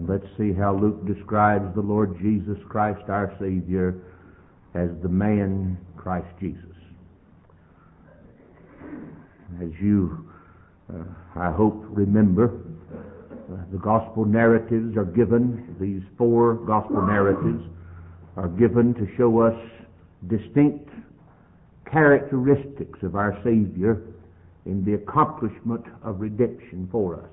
Let's see how Luke describes the Lord Jesus Christ, our Savior, as the man Christ Jesus. As you, I hope, remember, the gospel narratives are given, these 4 gospel narratives are given to show us distinct characteristics of our Savior in the accomplishment of redemption for us.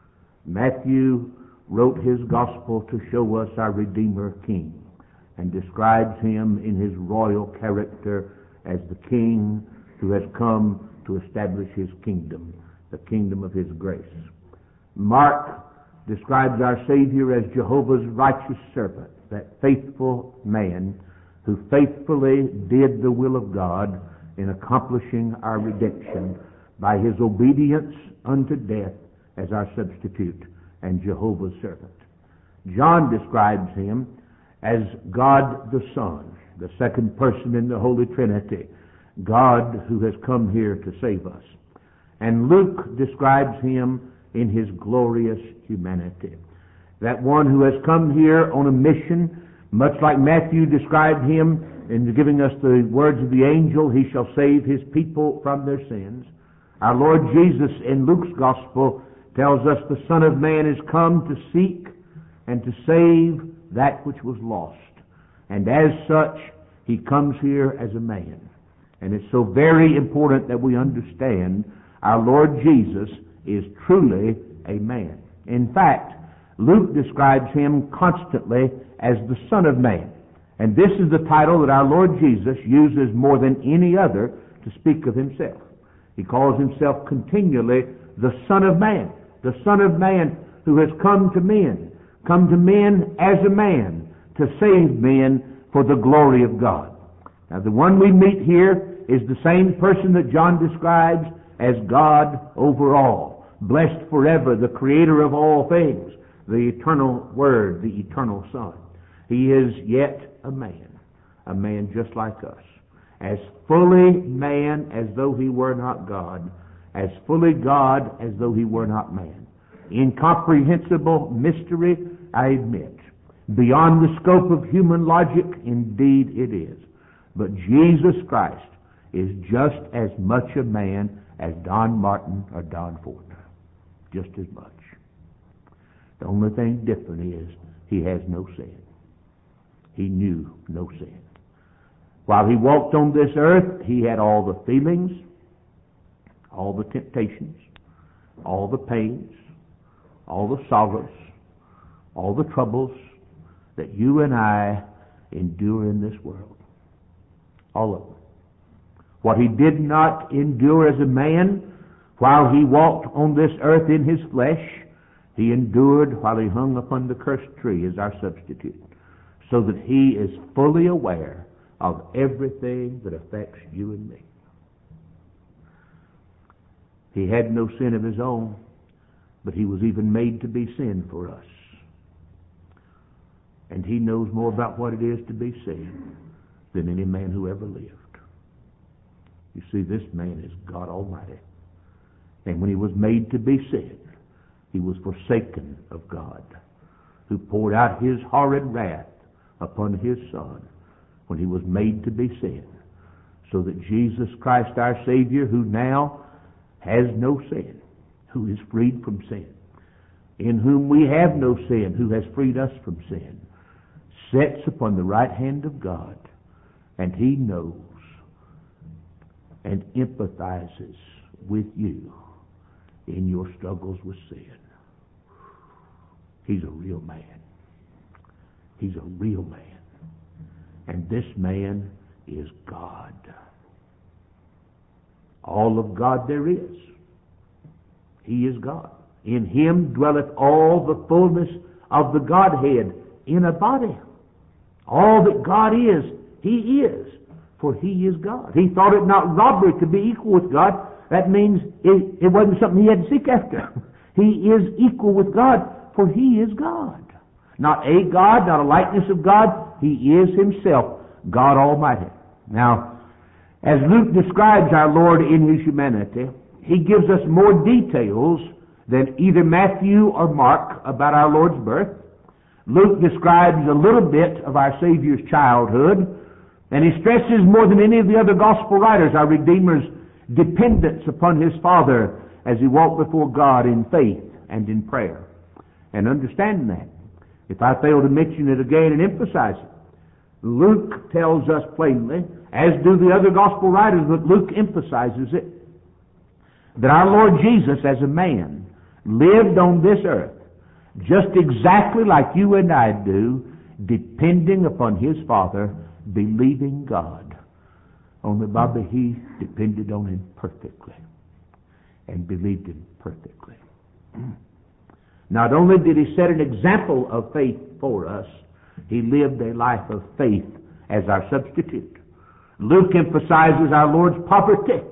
Matthew wrote his gospel to show us our Redeemer King and describes him in his royal character as the King who has come to establish his kingdom, the kingdom of his grace. Mark describes our Savior as Jehovah's righteous servant, that faithful man who faithfully did the will of God in accomplishing our redemption by his obedience unto death as our substitute and Jehovah's servant. John describes him as God the Son, the second person in the Holy Trinity, God who has come here to save us. And Luke describes him in his glorious humanity, that one who has come here on a mission, much like Matthew described him in giving us the words of the angel, he shall save his people from their sins. Our Lord Jesus in Luke's gospel tells us the Son of Man is come to seek and to save that which was lost. And as such, he comes here as a man. And it's so very important that we understand our Lord Jesus is truly a man. In fact, Luke describes him constantly as the Son of Man. And this is the title that our Lord Jesus uses more than any other to speak of himself. He calls himself continually the Son of Man. The Son of Man who has come to men as a man to save men for the glory of God. Now the one we meet here is the same person that John describes as God over all, blessed forever, the creator of all things, the eternal Word, the eternal Son. He is yet a man just like us, as fully man as though he were not God, as fully God as though he were not man. Incomprehensible mystery, I admit. Beyond the scope of human logic, indeed it is. But Jesus Christ is just as much a man as Don Martin or Don Ford. Just as much. The only thing different is he has no sin. He knew no sin. While he walked on this earth, he had all the feelings, all the temptations, all the pains, all the sorrows, all the troubles that you and I endure in this world. All of them. What he did not endure as a man while he walked on this earth in his flesh, he endured while he hung upon the cursed tree as our substitute, so that he is fully aware of everything that affects you and me. He had no sin of his own, but he was even made to be sin for us. And he knows more about what it is to be sin than any man who ever lived. You see, this man is God Almighty. And when he was made to be sin, he was forsaken of God, who poured out his horrid wrath upon his Son when he was made to be sin, so that Jesus Christ our Savior, who now has no sin, who is freed from sin, in whom we have no sin, who has freed us from sin, sits upon the right hand of God, and he knows and empathizes with you in your struggles with sin. He's a real man. He's a real man. And this man is God. All of God there is. He is God. In him dwelleth all the fullness of the Godhead in a body. All that God is, he is. For he is God. He thought it not robbery to be equal with God. That means it wasn't something he had to seek after. He is equal with God, for he is God. Not a God, not a likeness of God. He is himself, God Almighty. Now, as Luke describes our Lord in his humanity, he gives us more details than either Matthew or Mark about our Lord's birth. Luke describes a little bit of our Savior's childhood, and he stresses more than any of the other gospel writers our Redeemer's dependence upon his Father as he walked before God in faith and in prayer. And understand that. If I fail to mention it again and emphasize it, Luke tells us plainly, as do the other gospel writers, but Luke emphasizes it, that our Lord Jesus as a man lived on this earth just exactly like you and I do, depending upon his Father, believing God. Only, Bobby, he depended on him perfectly and believed him perfectly. Not only did he set an example of faith for us, he lived a life of faith as our substitute. Luke emphasizes our Lord's poverty,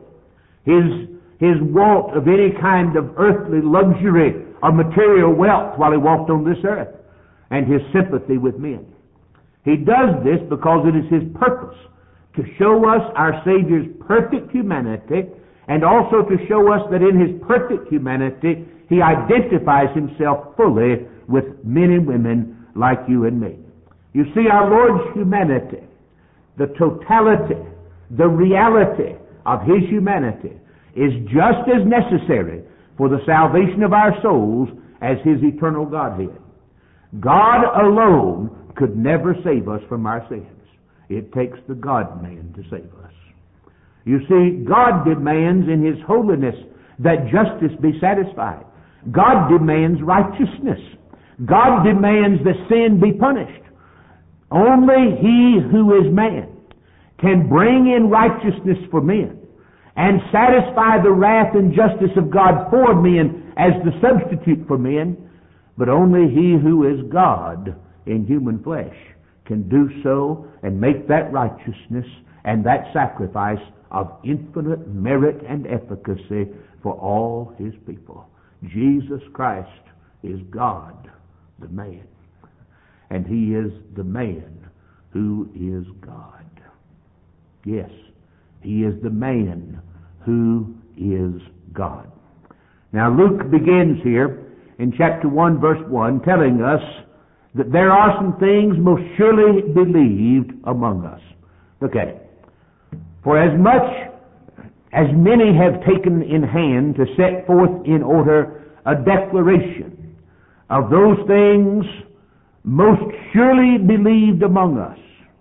his want of any kind of earthly luxury or material wealth while he walked on this earth, and his sympathy with men. He does this because it is his purpose to show us our Savior's perfect humanity, and also to show us that in his perfect humanity he identifies himself fully with men and women like you and me. You see, our Lord's humanity, the totality, the reality of his humanity, is just as necessary for the salvation of our souls as his eternal Godhead. God alone could never save us from our sins. It takes the God-man to save us. You see, God demands in his holiness that justice be satisfied. God demands righteousness. God demands that sin be punished. Only he who is man can bring in righteousness for men and satisfy the wrath and justice of God for men as the substitute for men. But only he who is God in human flesh can do so and make that righteousness and that sacrifice of infinite merit and efficacy for all his people. Jesus Christ is God, the man. And he is the man who is God. Yes, he is the man who is God. Now Luke begins here in chapter 1, verse 1, telling us that there are some things most surely believed among us. Look at it. For as much as many have taken in hand to set forth in order a declaration of those things most surely believed among us.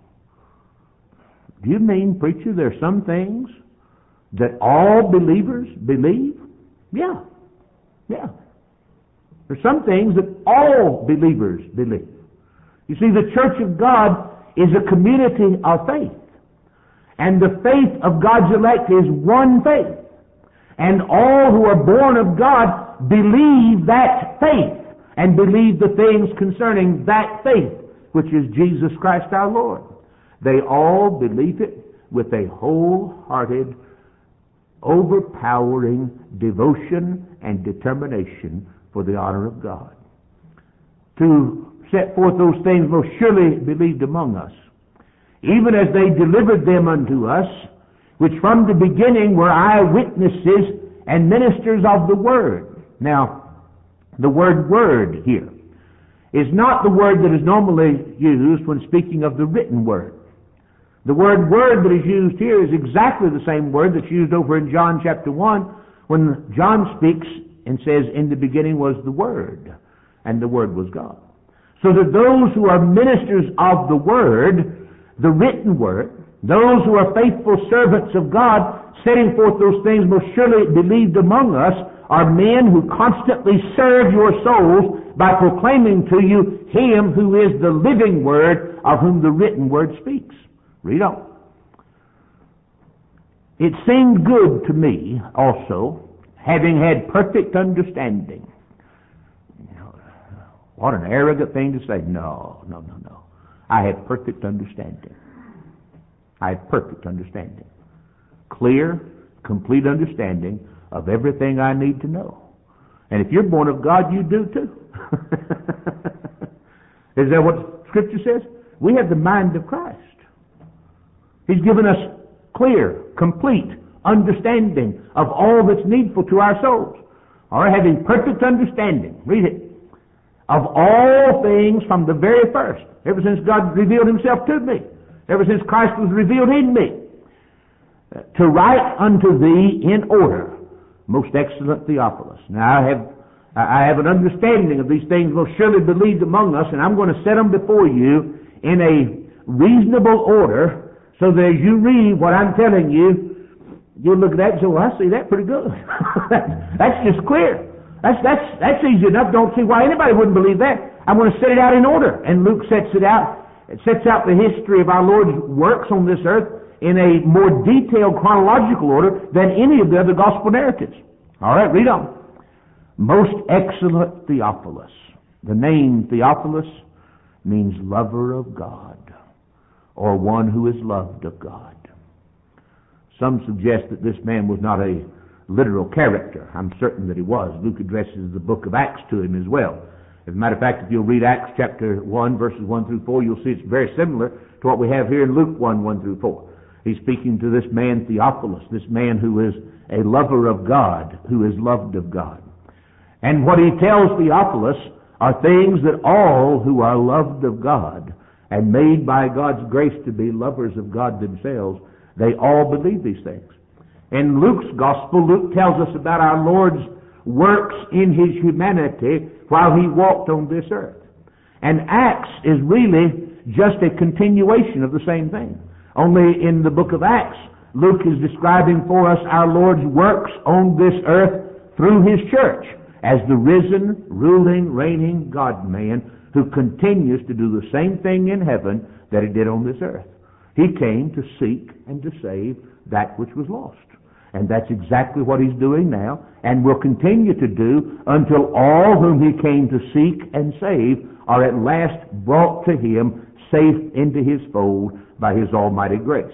Do you mean, preacher, there are some things that all believers believe? Yeah. There's some things that all believers believe. You see, the Church of God is a community of faith. And the faith of God's elect is one faith. And all who are born of God believe that faith and believe the things concerning that faith, which is Jesus Christ our Lord. They all believe it with a wholehearted, overpowering devotion and determination for the honor of God. To set forth those things most surely believed among us, even as they delivered them unto us, which from the beginning were eyewitnesses and ministers of the Word. Now, the word here is not the word that is normally used when speaking of the written Word. The word that is used here is exactly the same word that's used over in John chapter 1 when John speaks and says, in the beginning was the Word, and the Word was God. So that those who are ministers of the Word, the written Word, those who are faithful servants of God, setting forth those things most surely believed among us, are men who constantly serve your souls by proclaiming to you Him who is the living Word, of whom the written Word speaks. Read on. It seemed good to me also, having had perfect understanding. What an arrogant thing to say. No. I have perfect understanding. I have perfect understanding. Clear, complete understanding of everything I need to know. And if you're born of God, you do too. Is that what Scripture says? We have the mind of Christ. He's given us clear, complete understanding of all that's needful to our souls. Or having perfect understanding. Read it. of all things from the very first, ever since God revealed himself to me, ever since Christ was revealed in me, to write unto thee in order, most excellent Theophilus. Now I have an understanding of these things most surely believed among us, and I'm going to set them before you in a reasonable order, so that as you read what I'm telling you, you'll look at that and say, well, I see that pretty good. That's just clear. That's easy enough. Don't see why anybody wouldn't believe that. I'm going to set it out in order. And Luke sets it out. It sets out the history of our Lord's works on this earth in a more detailed chronological order than any of the other gospel narratives. All right, read on. Most excellent Theophilus. The name Theophilus means lover of God, or one who is loved of God. Some suggest that this man was not a literal character. I'm certain that he was. Luke addresses the book of Acts to him as well. As a matter of fact, if you'll read Acts chapter 1, verses 1 through 4, you'll see it's very similar to what we have here in Luke 1, 1 through 4. He's speaking to this man Theophilus, this man who is a lover of God, who is loved of God. And what he tells Theophilus are things that all who are loved of God and made by God's grace to be lovers of God themselves, they all believe these things. In Luke's gospel, Luke tells us about our Lord's works in his humanity while he walked on this earth. And Acts is really just a continuation of the same thing. Only in the book of Acts, Luke is describing for us our Lord's works on this earth through his church as the risen, ruling, reigning God-man who continues to do the same thing in heaven that he did on this earth. He came to seek and to save that which was lost. And that's exactly what he's doing now, and will continue to do until all whom he came to seek and save are at last brought to him safe into his fold by his almighty grace.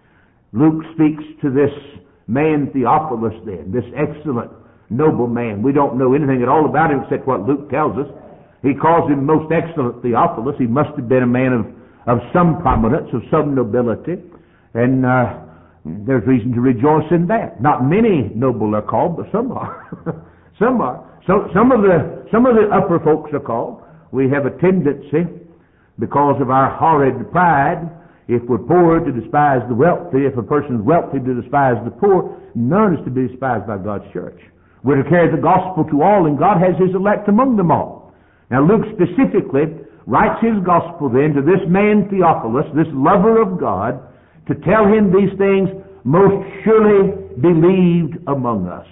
Luke speaks to this man Theophilus then, this excellent, noble man. We don't know anything at all about him except what Luke tells us. He calls him most excellent Theophilus. He must have been a man of some prominence, of some nobility, and there's reason to rejoice in that. Not many noble are called, but some are. Some are. So some of the upper folks are called. We have a tendency, because of our horrid pride, if we're poor, to despise the wealthy. If a person's wealthy, to despise the poor. None is to be despised by God's church. We're to carry the gospel to all, and God has his elect among them all. Now Luke specifically writes his gospel then to this man Theophilus, this lover of God, to tell him these things most surely believed among us.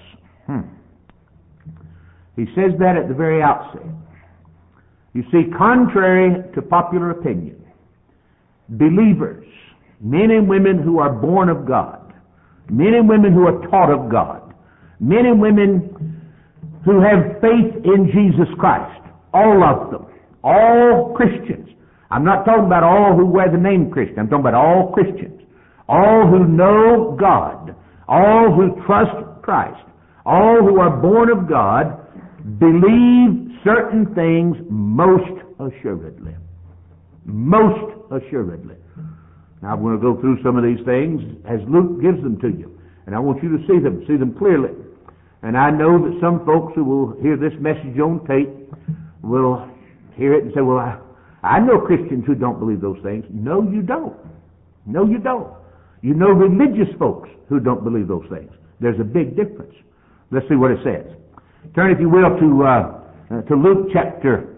He says that at the very outset. You see, contrary to popular opinion, believers, men and women who are born of God, men and women who are taught of God, men and women who have faith in Jesus Christ, all of them, all Christians. I'm not talking about all who wear the name Christian. I'm talking about all Christians. All who know God, all who trust Christ, all who are born of God, believe certain things most assuredly. Most assuredly. Now I'm going to go through some of these things as Luke gives them to you. And I want you to see them clearly. And I know that some folks who will hear this message on tape will hear it and say, well, I know Christians who don't believe those things. No, you don't. No, you don't. You know religious folks who don't believe those things. There's a big difference. Let's see what it says. Turn, if you will, to Luke chapter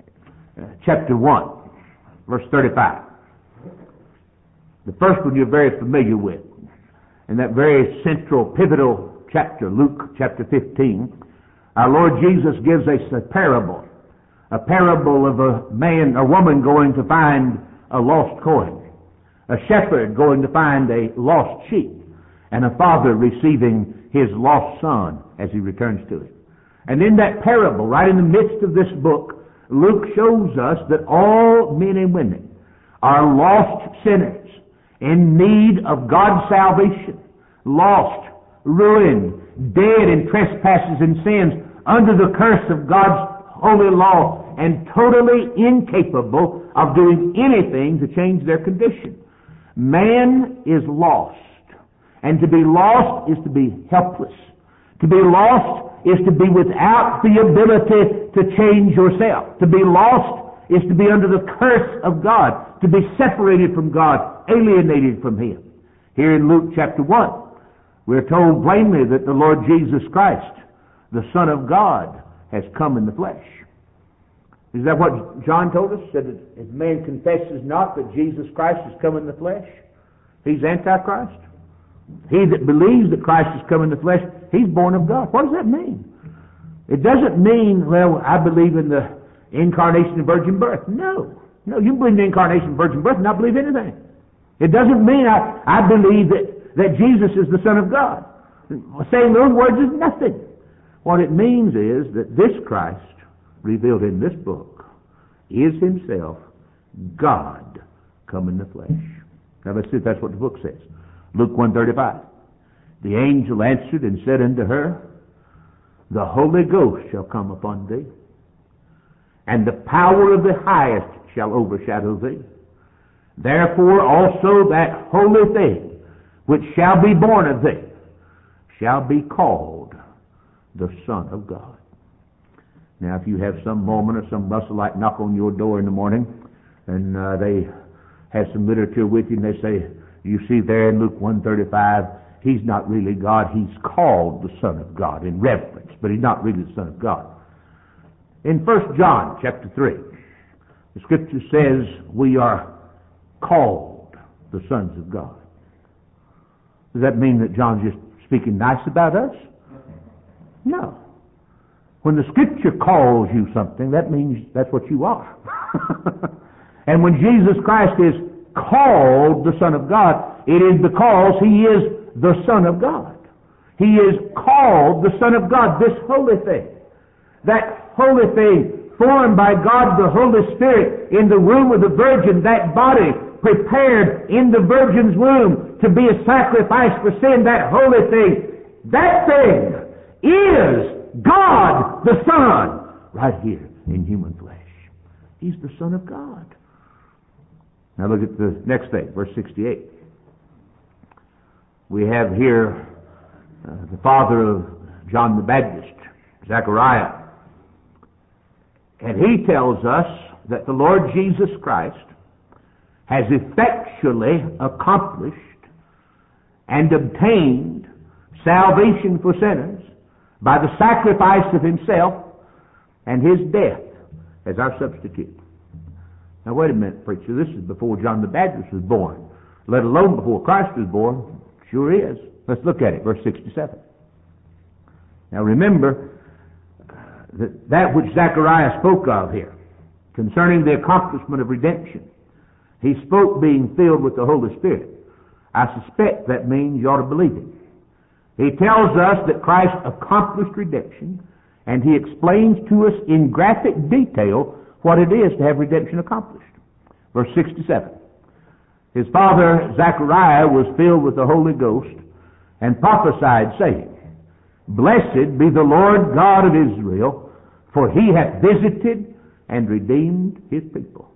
1, verse 35. The first one you're very familiar with. In that very central, pivotal chapter, Luke chapter 15, our Lord Jesus gives us a parable of a woman going to find a lost coin, a shepherd going to find a lost sheep, and a father receiving his lost son as he returns to him. And in that parable, right in the midst of this book, Luke shows us that all men and women are lost sinners in need of God's salvation, lost, ruined, dead in trespasses and sins, under the curse of God's holy law, and totally incapable of doing anything to change their condition. Man is lost. And to be lost is to be helpless. To be lost is to be without the ability to change yourself. To be lost is to be under the curse of God, to be separated from God, alienated from Him. Here in Luke chapter 1, we're told plainly that the Lord Jesus Christ, the Son of God, has come in the flesh. Is that what John told us? That if man confesses not that Jesus Christ has come in the flesh, he's Antichrist? He that believes that Christ has come in the flesh, he's born of God. What does that mean? It doesn't mean, well, I believe in the incarnation and virgin birth. No. No, you believe in the incarnation and virgin birth and not believe anything. It doesn't mean I believe that Jesus is the Son of God. Saying those words is nothing. What it means is that this Christ, revealed in this book, is Himself God come in the flesh. Now let's see if that's what the book says. Luke 1:35. The angel answered and said unto her, The Holy Ghost shall come upon thee, and the power of the highest shall overshadow thee. Therefore also that holy thing which shall be born of thee shall be called the Son of God. Now if you have some Mormon or some Russellite knock on your door in the morning, and they have some literature with you, and they say, you see there in Luke 1:35, He's not really God, He's called the Son of God in reverence, but He's not really the Son of God. In 1 John chapter 3, the Scripture says we are called the sons of God. Does that mean that John's just speaking nice about us? No. When the Scripture calls you something, that means that's what you are. And when Jesus Christ is called the Son of God, it is because He is the Son of God. He is called the Son of God, this holy thing. That holy thing formed by God the Holy Spirit in the womb of the Virgin, that body prepared in the Virgin's womb to be a sacrifice for sin, that holy thing, that thing is God the Son right here in human flesh. He's the Son of God. Now look at the next thing, verse 68. We have here the father of John the Baptist, Zechariah. And he tells us that the Lord Jesus Christ has effectually accomplished and obtained salvation for sinners by the sacrifice of Himself and His death as our substitute. Now wait a minute, preacher, this is before John the Baptist was born, let alone before Christ was born. Sure is. Let's look at it, verse 67. Now remember that which Zechariah spoke of here, concerning the accomplishment of redemption. He spoke being filled with the Holy Spirit. I suspect that means you ought to believe Him. He tells us that Christ accomplished redemption, and He explains to us in graphic detail what it is to have redemption accomplished. Verse 67. His father Zechariah was filled with the Holy Ghost and prophesied, saying, Blessed be the Lord God of Israel, for He hath visited and redeemed His people.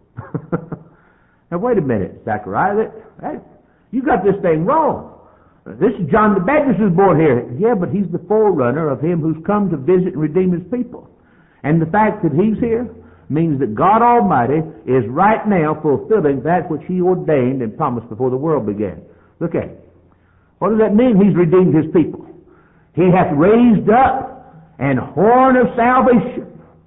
Now wait a minute, Zechariah, you got this thing wrong. This is John the Baptist who's born here. Yeah, but he's the forerunner of Him who's come to visit and redeem His people. And the fact that He's here means that God Almighty is right now fulfilling that which He ordained and promised before the world began. Look at it. What does that mean, He's redeemed His people? He hath raised up an horn of salvation.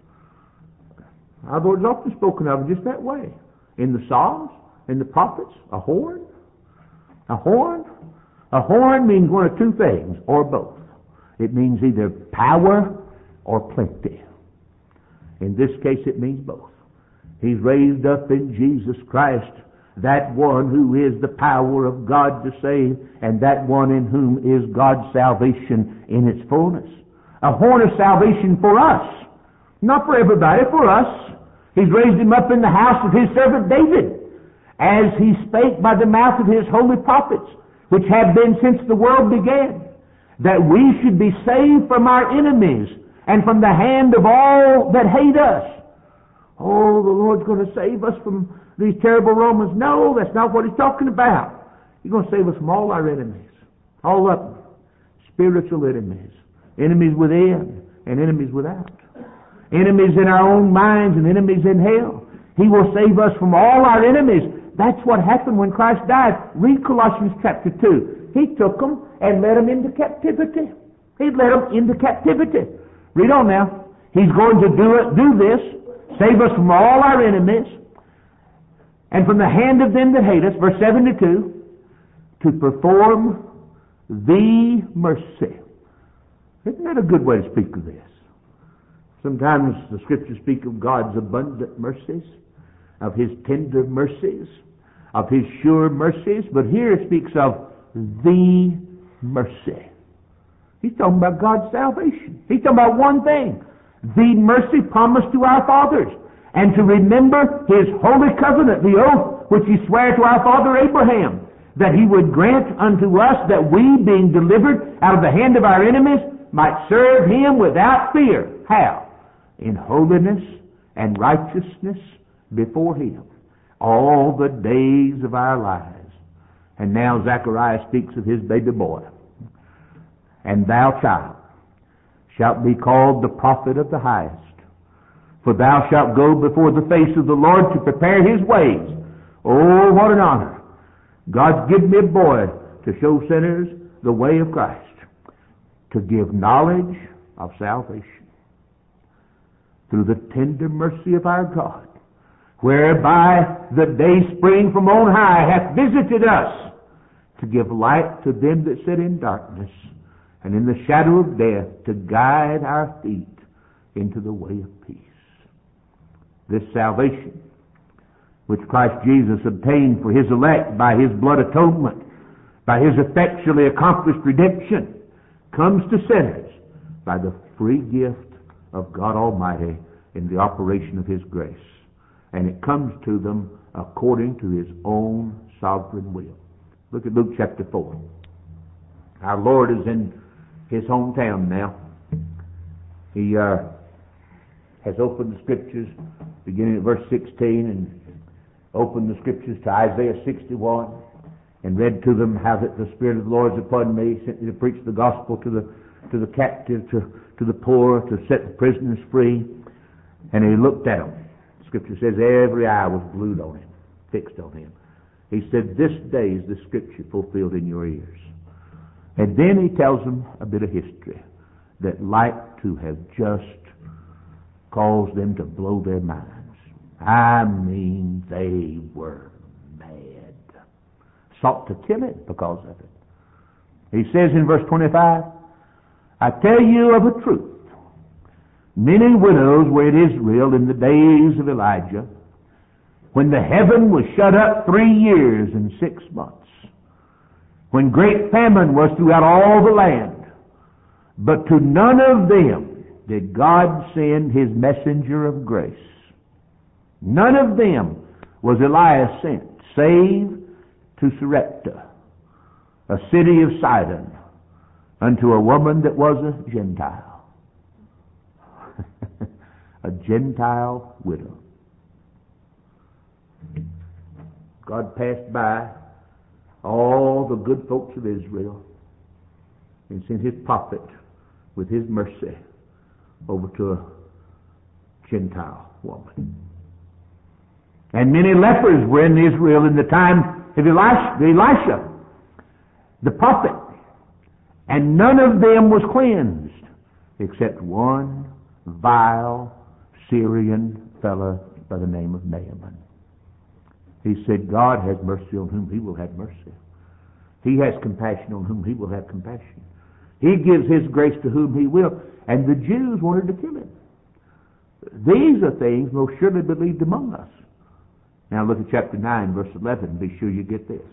Our Lord's often spoken of just that way. In the Psalms, in the prophets, a horn. A horn? A horn means one of two things, or both. It means either power or plenty. In this case, it means both. He's raised up in Jesus Christ that one who is the power of God to save, and that one in whom is God's salvation in its fullness. A horn of salvation for us. Not for everybody, for us. He's raised Him up in the house of His servant David, as He spake by the mouth of His holy prophets, which have been since the world began, that we should be saved from our enemies and from the hand of all that hate us. Oh, the Lord's going to save us from these terrible Romans. No, that's not what He's talking about. He's going to save us from all our enemies. All of them. Spiritual enemies. Enemies within. and enemies without. Enemies in our own minds and enemies in hell. He will save us from all our enemies. That's what happened when Christ died. Read Colossians chapter 2. He took them and led them into captivity. He led them into captivity. Read on now. He's going to do this, save us from all our enemies, and from the hand of them that hate us, verse 72, to perform the mercy. Isn't that a good way to speak of this? Sometimes the Scriptures speak of God's abundant mercies, of His tender mercies, of His sure mercies, but here it speaks of the mercy. He's talking about God's salvation. He's talking about one thing, the mercy promised to our fathers, and to remember His holy covenant, the oath which He sware to our father Abraham, that He would grant unto us that we, being delivered out of the hand of our enemies, might serve Him without fear. How? In holiness and righteousness before Him all the days of our lives. And now Zechariah speaks of his baby boy. And thou, child, shalt be called the prophet of the highest, for thou shalt go before the face of the Lord to prepare His ways. Oh, what an honor! God's given me a boy to show sinners the way of Christ, to give knowledge of salvation through the tender mercy of our God, whereby the day spring from on high hath visited us, to give light to them that sit in darkness, and in the shadow of death, to guide our feet into the way of peace. This salvation, which Christ Jesus obtained for His elect by His blood atonement, by His effectually accomplished redemption, comes to sinners by the free gift of God Almighty in the operation of His grace. And it comes to them according to His own sovereign will. Look at Luke chapter 4. Our Lord is in His hometown now. He has opened the Scriptures beginning at verse 16 and opened the Scriptures to Isaiah 61 and read to them how that the Spirit of the Lord is upon me, sent me to preach the gospel to the captive, to the poor, to set the prisoners free. And he looked at them. The Scripture says every eye was glued on Him, fixed on Him. He said, this day is the Scripture fulfilled in your ears. And then he tells them a bit of history that like to have just caused them to blow their minds. I mean, they were mad. Sought to kill Him because of it. He says in verse 25, I tell you of a truth, many widows were in Israel in the days of Elijah, when the heaven was shut up 3 years and 6 months, when great famine was throughout all the land. But to none of them did God send His messenger of grace. None of them was Elias sent, save to Sarepta, a city of Sidon, unto a woman that was a Gentile. A Gentile widow. God passed by all the good folks of Israel and sent His prophet with His mercy over to a Gentile woman. And many lepers were in Israel in the time of Elisha, the prophet. And none of them was cleansed except one vile Syrian fellow by the name of Naaman. He said, God has mercy on whom He will have mercy. He has compassion on whom He will have compassion. He gives His grace to whom He will. And the Jews wanted to kill Him. These are things most surely believed among us. Now look at chapter 9, verse 11. Be sure you get this.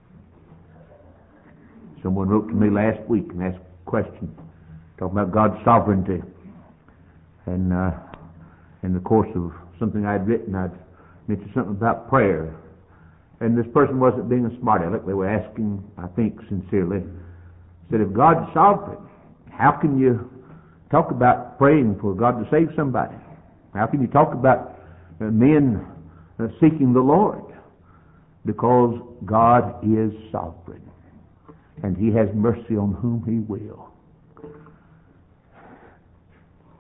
Someone wrote to me last week and asked a question talking about God's sovereignty. And in the course of something I'd written, I'd mentioned something about prayer. And this person wasn't being a smart aleck. They were asking, I think sincerely, said, if God's sovereign, how can you talk about praying for God to save somebody? How can you talk about men seeking the Lord? Because God is sovereign, and He has mercy on whom He will.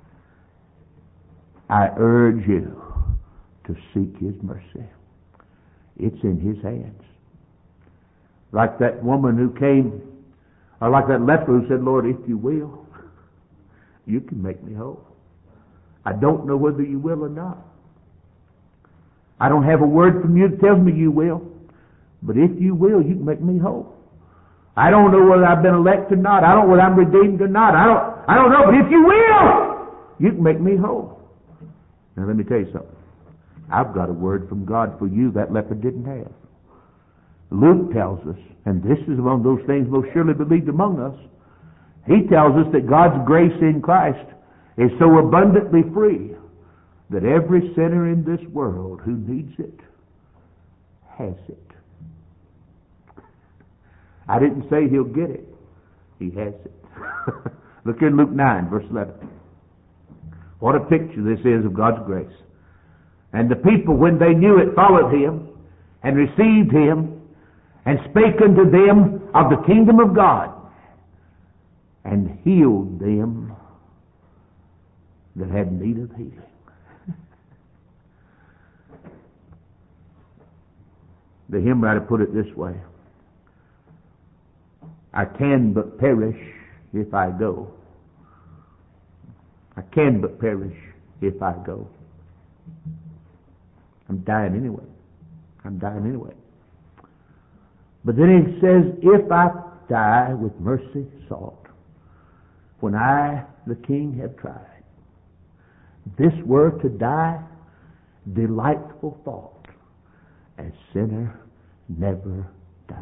I urge you to seek His mercy. It's in His hands. Like that woman who came, or like that leper who said, Lord, if you will, you can make me whole. I don't know whether you will or not. I don't have a word from you that tells me you will. But if you will, you can make me whole. I don't know whether I've been elected or not. I don't know whether I'm redeemed or not. I don't know. But if you will, you can make me whole. Now let me tell you something. I've got a word from God for you that leper didn't have. Luke tells us, and this is one of those things most surely believed among us, he tells us that God's grace in Christ is so abundantly free that every sinner in this world who needs it has it. I didn't say he'll get it. He has it. Look in Luke 9, verse 11. What a picture this is of God's grace. And the people, when they knew it, followed him and received him and spake unto them of the kingdom of God and healed them that had need of healing. The hymn writer put it this way: I can but perish if I go. I can but perish if I go. I'm dying anyway. I'm dying anyway. But then he says, if I die with mercy sought, when I, the King, have tried, this were to die delightful thought, as sinner never died.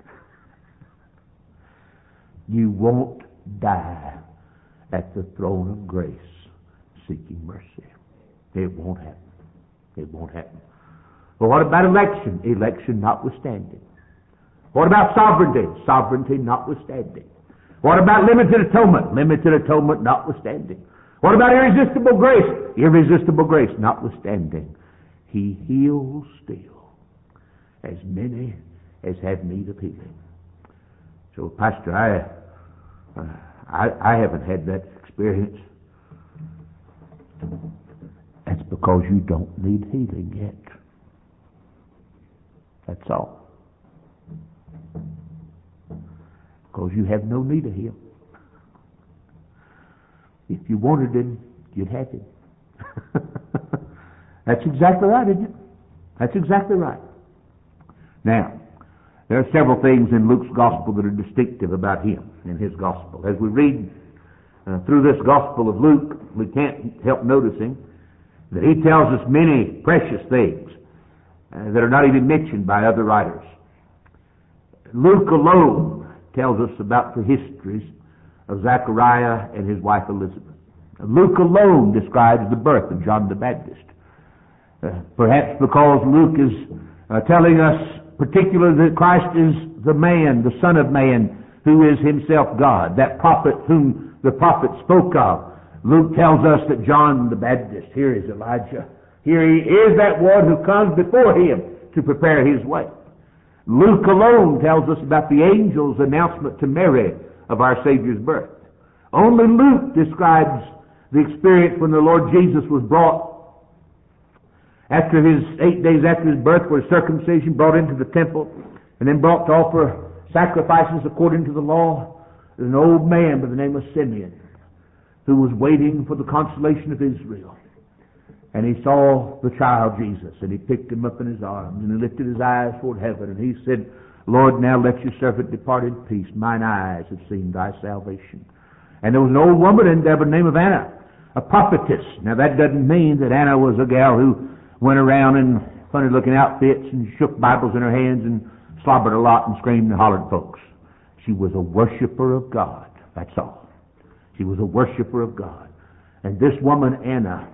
You won't die at the throne of grace seeking mercy. It won't happen. It won't happen. Well, what about election? Election notwithstanding. What about sovereignty? Sovereignty notwithstanding. What about limited atonement? Limited atonement notwithstanding. What about irresistible grace? Irresistible grace notwithstanding. He heals still as many as have need of healing. So, Pastor, I haven't had that experience. That's because you don't need healing yet. That's all. Because you have no need of Him. If you wanted Him, you'd have Him. That's exactly right, isn't it? That's exactly right. Now, there are several things in Luke's gospel that are distinctive about him and his gospel. As we read through this gospel of Luke, we can't help noticing that he tells us many precious things that are not even mentioned by other writers. Luke alone tells us about the histories of Zechariah and his wife Elizabeth. Luke alone describes the birth of John the Baptist. Perhaps because Luke is telling us particularly that Christ is the man, the Son of Man, who is himself God, that prophet whom the prophet spoke of. Luke tells us that John the Baptist, here is Elijah. Here he is, that one who comes before him to prepare his way. Luke alone tells us about the angel's announcement to Mary of our Savior's birth. Only Luke describes the experience when the Lord Jesus was brought after 8 days after his birth, for his circumcision, brought into the temple, and then brought to offer sacrifices according to the law. There's an old man by the name of Simeon who was waiting for the consolation of Israel. And he saw the child Jesus, and he picked him up in his arms, and he lifted his eyes toward heaven, and he said, Lord, now let your servant depart in peace. Mine eyes have seen thy salvation. And there was an old woman in there by the name of Anna, a prophetess. Now that doesn't mean that Anna was a gal who went around in funny-looking outfits and shook Bibles in her hands and slobbered a lot and screamed and hollered at folks. She was a worshiper of God. That's all. She was a worshiper of God. And this woman, Anna,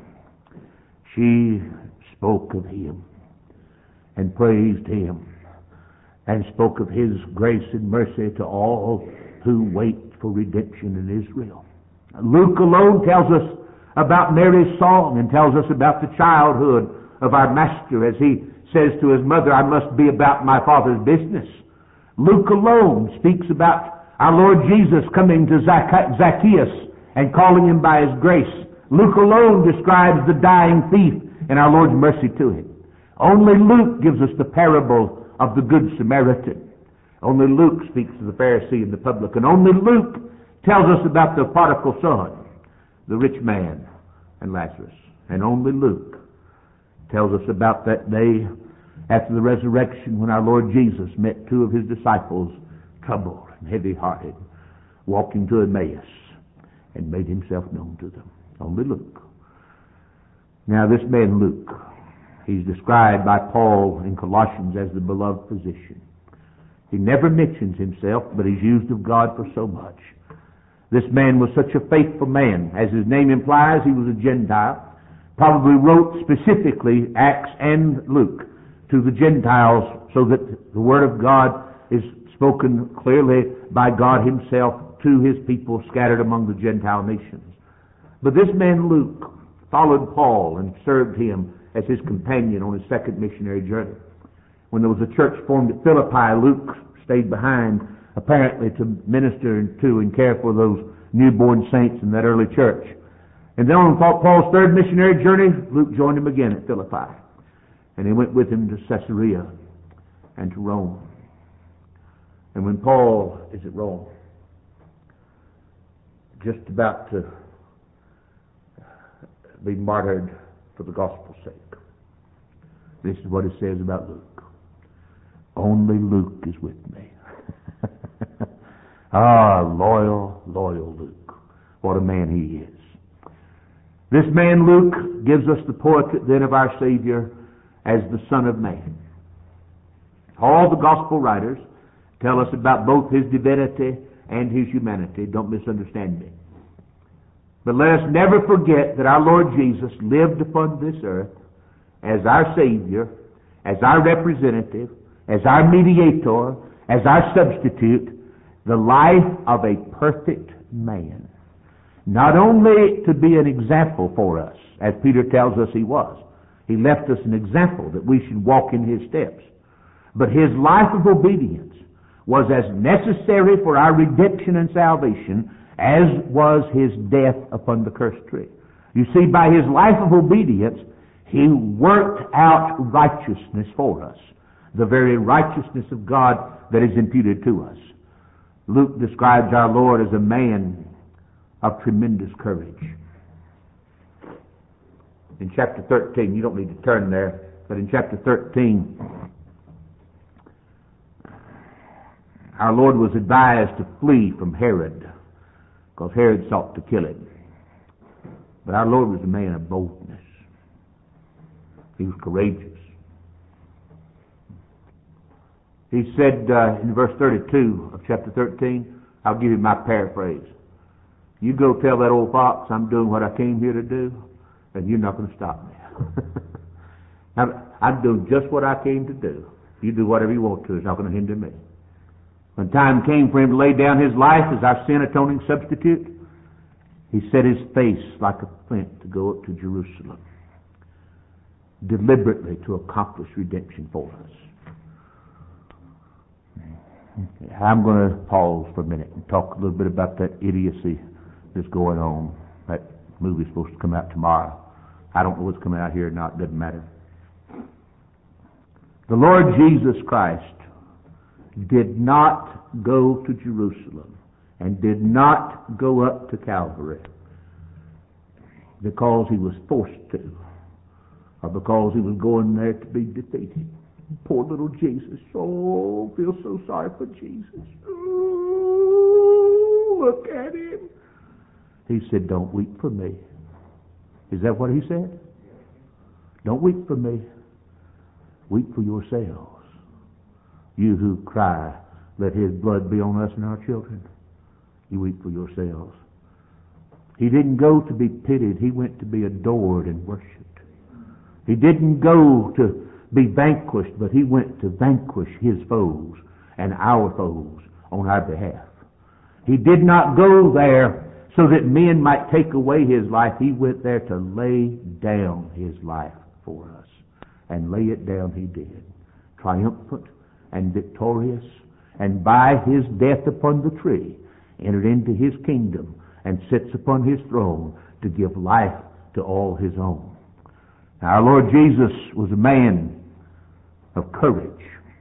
she spoke of Him and praised Him and spoke of His grace and mercy to all who wait for redemption in Israel. Luke alone tells us about Mary's song and tells us about the childhood of our Master as he says to his mother, I must be about my Father's business. Luke alone speaks about our Lord Jesus coming to Zacchaeus and calling him by his grace, Luke alone describes the dying thief and our Lord's mercy to him. Only Luke gives us the parable of the Good Samaritan. Only Luke speaks of the Pharisee and the publican. Only Luke tells us about the prodigal son, the rich man, and Lazarus. And only Luke tells us about that day after the resurrection when our Lord Jesus met two of his disciples, troubled and heavy-hearted, walking to Emmaus, and made himself known to them. Only Luke. Now this man Luke, he's described by Paul in Colossians as the beloved physician. He never mentions himself, but he's used of God for so much. This man was such a faithful man. As his name implies, he was a Gentile. Probably wrote specifically Acts and Luke to the Gentiles so that the Word of God is spoken clearly by God himself to his people scattered among the Gentile nations. But this man Luke followed Paul and served him as his companion on his second missionary journey. When there was a church formed at Philippi, Luke stayed behind apparently to minister to and care for those newborn saints in that early church. And then on Paul's third missionary journey, Luke joined him again at Philippi. And he went with him to Caesarea and to Rome. And when Paul is at Rome, just about to be martyred for the gospel's sake, this is what it says about Luke. Only Luke is with me. Loyal Luke. What a man he is. This man Luke gives us the portrait then of our Savior as the Son of Man. All the gospel writers tell us about both his divinity and his humanity. Don't misunderstand me. But let us never forget that our Lord Jesus lived upon this earth as our Savior, as our representative, as our mediator, as our substitute, the life of a perfect man. Not only to be an example for us, as Peter tells us he was. He left us an example that we should walk in his steps. But his life of obedience was as necessary for our redemption and salvation as was his death upon the cursed tree. You see, by his life of obedience, he worked out righteousness for us, the very righteousness of God that is imputed to us. Luke describes our Lord as a man of tremendous courage. In chapter 13, you don't need to turn there, but in chapter 13, our Lord was advised to flee from Herod, because Herod sought to kill him. But our Lord was a man of boldness. He was courageous. He said in verse 32 of chapter 13, I'll give you my paraphrase. You go tell that old fox I'm doing what I came here to do, and you're not going to stop me. I'm doing just what I came to do. You do whatever you want to. It's not going to hinder me. When time came for him to lay down his life as our sin-atoning substitute, he set his face like a flint to go up to Jerusalem, deliberately to accomplish redemption for us. I'm going to pause for a minute and talk a little bit about that idiocy that's going on. That movie's supposed to come out tomorrow. I don't know what's coming out here or not. It doesn't matter. The Lord Jesus Christ did not go to Jerusalem and did not go up to Calvary because he was forced to, or because he was going there to be defeated. Poor little Jesus. Oh, feel so sorry for Jesus. Oh, look at him. He said, don't weep for me. Is that what he said? Don't weep for me. Weep for yourselves. You who cry, let his blood be on us and our children. You weep for yourselves. He didn't go to be pitied. He went to be adored and worshipped. He didn't go to be vanquished, but he went to vanquish his foes and our foes on our behalf. He did not go there so that men might take away his life. He went there to lay down his life for us. And lay it down he did. Triumphant and victorious. And by his death upon the tree, entered into his kingdom and sits upon his throne to give life to all his own. Now, our Lord Jesus was a man of courage.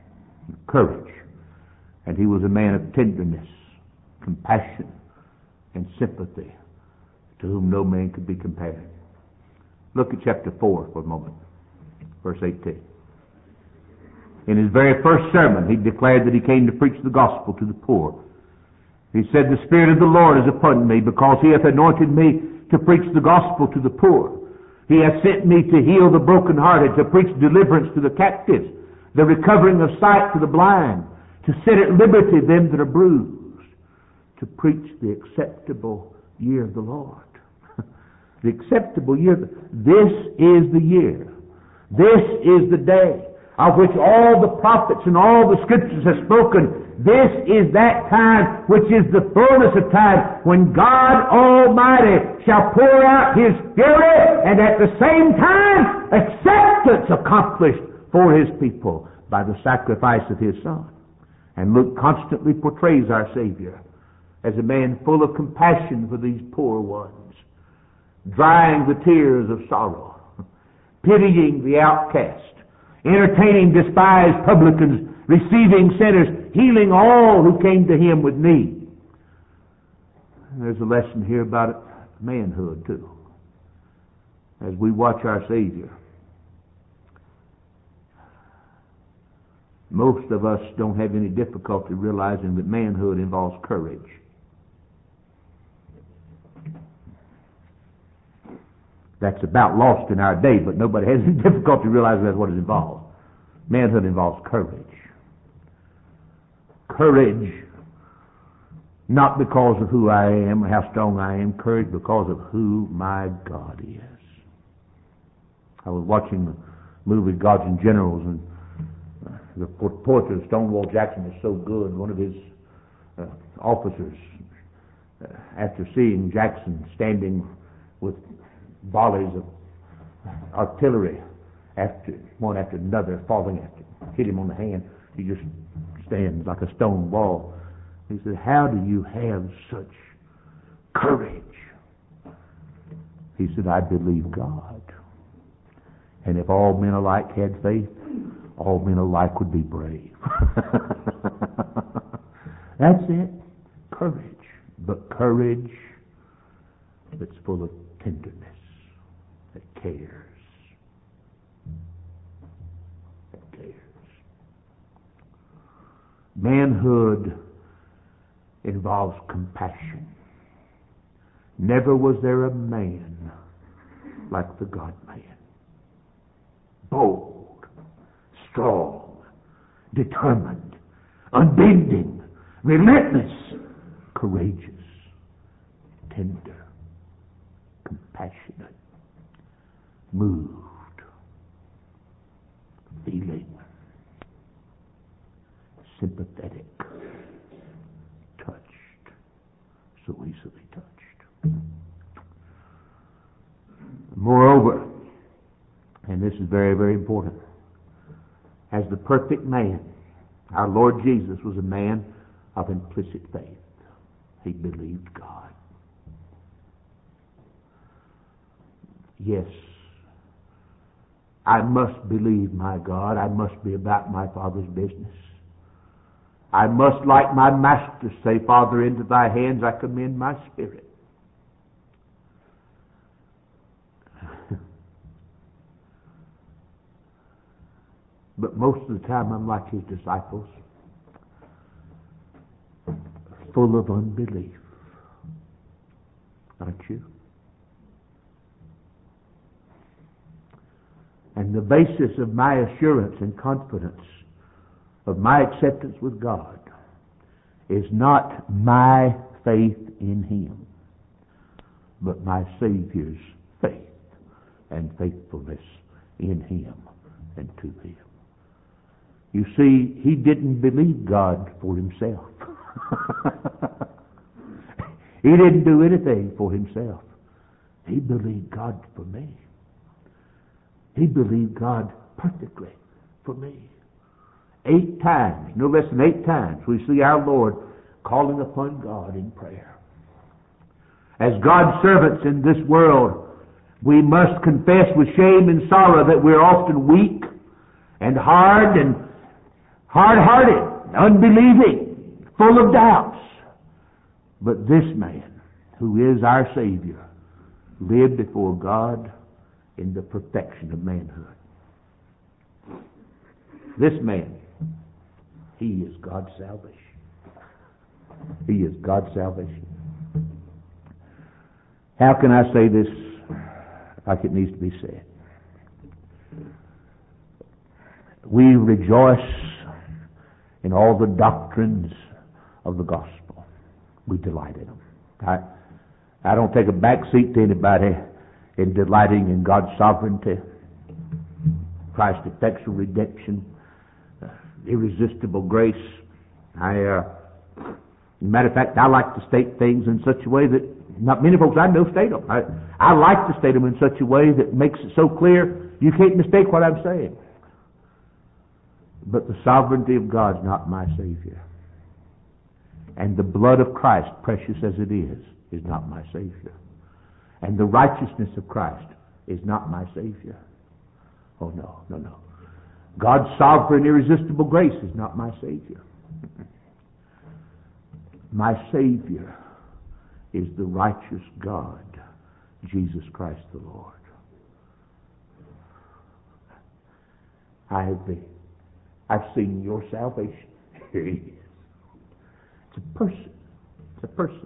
And he was a man of tenderness, compassion, and sympathy, to whom no man could be compared. Look at chapter 4 for a moment, verse 18. In his very first sermon, he declared that he came to preach the gospel to the poor. He said, "The Spirit of the Lord is upon me, because he hath anointed me to preach the gospel to the poor. He hath sent me to heal the brokenhearted, to preach deliverance to the captives, the recovering of sight to the blind, to set at liberty them that are bruised, to preach the acceptable year of the Lord." The acceptable year. This is the year. This is the day of which all the prophets and all the scriptures have spoken. This is that time which is the fullness of time, when God Almighty shall pour out His Spirit, and at the same time acceptance accomplished for His people by the sacrifice of His Son. And Luke constantly portrays our Savior as a man full of compassion for these poor ones, drying the tears of sorrow, pitying the outcast, entertaining despised publicans, receiving sinners, healing all who came to him with need. And there's a lesson here about manhood too. As we watch our Savior, most of us don't have any difficulty realizing that manhood involves courage. That's about lost in our day, but nobody has any difficulty realizing that's what it involves. Manhood involves courage. Courage, not because of who I am or how strong I am. Courage because of who my God is. I was watching the movie Gods and Generals, and the portrait of Stonewall Jackson was so good. One of his officers, after seeing Jackson standing with volleys of artillery, one after another, falling after hit him on the hand, he just stands like a stone wall. He said, "How do you have such courage?" He said, "I believe God. And if all men alike had faith, all men alike would be brave." That's it. Courage. But courage that's full of tenderness, that cares. That cares. Manhood involves compassion. Never was there a man like the God-man. Bold, strong, determined, unbending, relentless, courageous, tender, compassionate, moved, feeling, sympathetic, touched, so easily touched. Moreover, and this is very, very important, as the perfect man, our Lord Jesus was a man of implicit faith. He believed God. Yes, I must believe my God. I must be about my Father's business. I must, like my Master, say, "Father, into thy hands I commend my spirit." But most of the time I'm like his disciples, full of unbelief. Aren't you? And the basis of my assurance and confidence of my acceptance with God is not my faith in Him, but my Savior's faith and faithfulness in Him and to Him. You see, he didn't believe God for himself. He didn't do anything for himself. He believed God for me. He believed God perfectly for me. 8 times, no less than 8 times, we see our Lord calling upon God in prayer. As God's servants in this world, we must confess with shame and sorrow that we're often weak and hard-hearted, unbelieving, full of doubts. But this man, who is our Savior, lived before God in the perfection of manhood. This man, he is God's salvation. He is God's salvation. How can I say this like it needs to be said? We rejoice in all the doctrines of the gospel. We delight in them. I don't take a back seat to anybody in delighting in God's sovereignty, Christ's effectual redemption, irresistible grace. Matter of fact, I like to state things in such a way that not many folks I know state them. I like to state them in such a way that makes it so clear you can't mistake what I'm saying. But the sovereignty of God is not my Savior. And the blood of Christ, precious as it is not my Savior. And the righteousness of Christ is not my Savior. Oh, no. God's sovereign, irresistible grace is not my Savior. My Savior is the righteous God, Jesus Christ the Lord. I've seen your salvation. Here he is. It's a person. It's a person.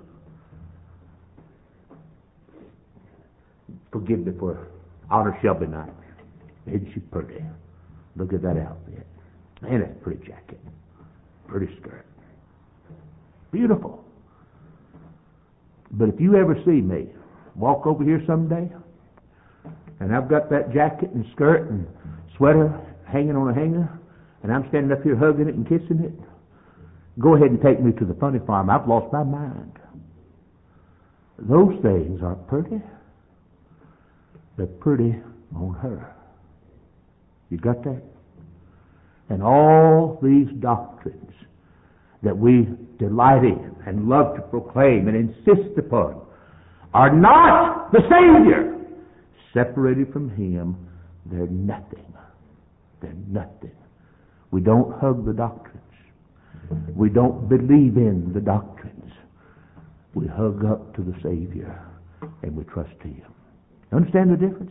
Forgive me for Honor Shelby night. Isn't she pretty? Look at that outfit. Man, that's a pretty jacket. Pretty skirt. Beautiful. But if you ever see me walk over here someday, and I've got that jacket and skirt and sweater hanging on a hanger, and I'm standing up here hugging it and kissing it, go ahead and take me to the funny farm. I've lost my mind. Those things are pretty. They're pretty on her. You got that? And all these doctrines that we delight in and love to proclaim and insist upon are not the Savior. Separated from Him, they're nothing. They're nothing. We don't hug the doctrines. We don't believe in the doctrines. We hug up to the Savior and we trust Him. Understand the difference?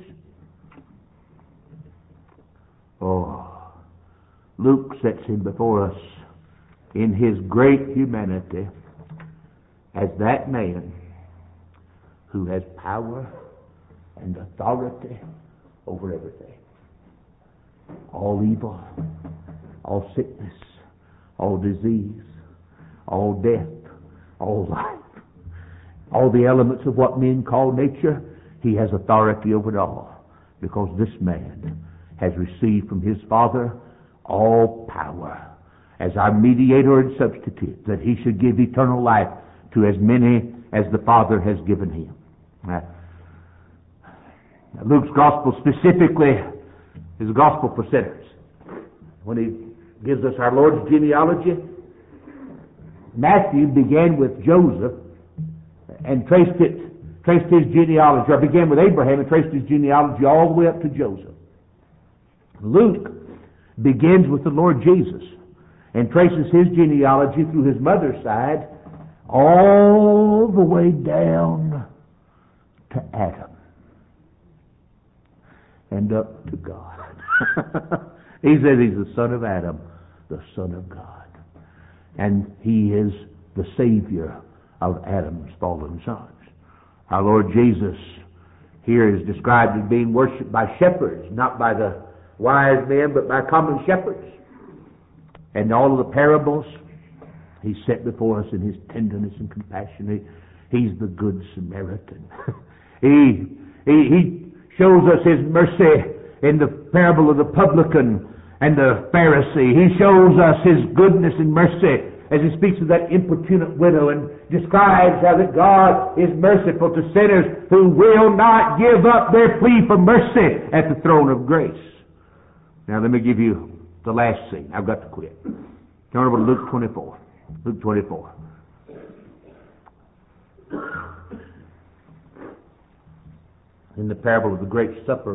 Oh, Luke sets Him before us in His great humanity as that man who has power and authority over everything. All evil, all sickness, all disease, all death, all life, all the elements of what men call nature, He has authority over it all, because this man has received from his Father all power as our mediator and substitute, that He should give eternal life to as many as the Father has given Him. Now, Luke's gospel specifically is a gospel for sinners. When he gives us our Lord's genealogy, Matthew began with Joseph and traced his genealogy, or began with Abraham and traced his genealogy all the way up to Joseph. Luke begins with the Lord Jesus and traces his genealogy through his mother's side all the way down to Adam and up to God. He says he's the son of Adam, the son of God. And he is the Savior of Adam's fallen sons. Our Lord Jesus here is described as being worshipped by shepherds, not by the wise men, but by common shepherds. And all of the parables He's set before us in His tenderness and compassion. He's the good Samaritan. He shows us His mercy in the parable of the publican and the Pharisee. He shows us His goodness and mercy as He speaks of that importunate widow and describes how that God is merciful to sinners who will not give up their plea for mercy at the throne of grace. Now let me give you the last scene. I've got to quit. Turn over to Luke 24. Luke 24. In the parable of the Great Supper,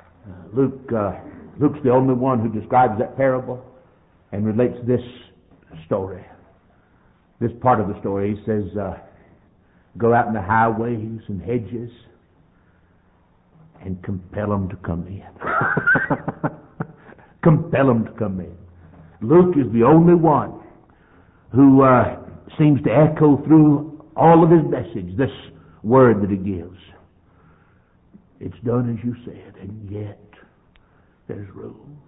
Luke's the only one who describes that parable and relates this story. This part of the story, he says, go out in the highways and hedges and compel them to come in. Compel them to come in. Luke is the only one who seems to echo through all of his message this word that he gives. It's done as you said, and yet there's room.